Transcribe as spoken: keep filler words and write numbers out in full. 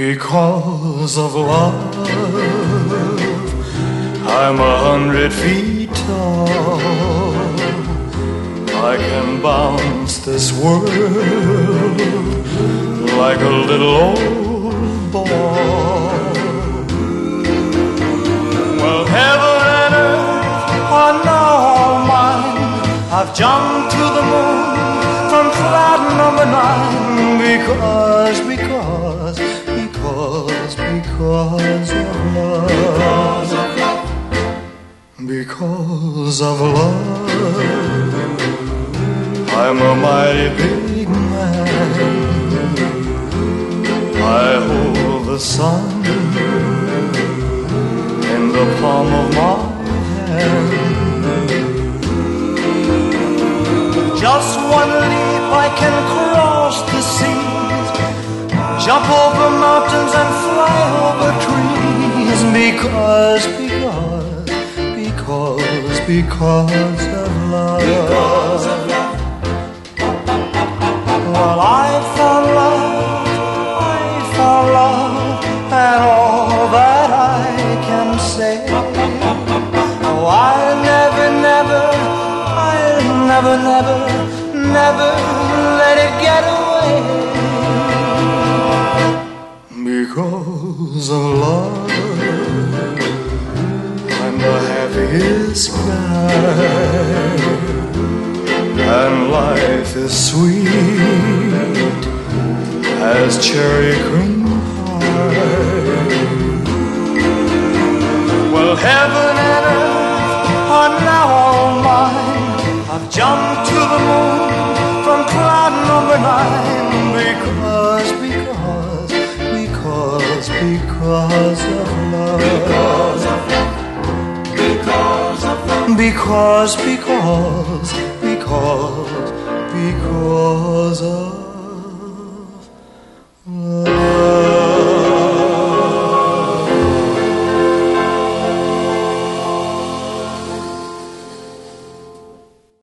Because of love, I'm a hundred feet tall. I can bounce this world like a little old ball. Well, heaven and earth are now all mine. I've jumped to the moon from cloud number nine. Because, because, because, because of love. Because of love, I'm a mighty big man. I hold the sun in the palm of my hand. Just one leap I can cross the seas, jump over mountains and fly over trees. Because, because, because, because of love. Because of love. Well, I found love, I found love, and all that I can say. Oh, I'll never, never, I'll never, never, never let it get away. Because of love, I'm the happiest guy, and life is sweet as cherry cream pie. Well, heaven and earth are now all mine. I've jumped to the moon from cloud number nine. Because, because, because, because of love. Because of love. Because of love. Because, because, because, because of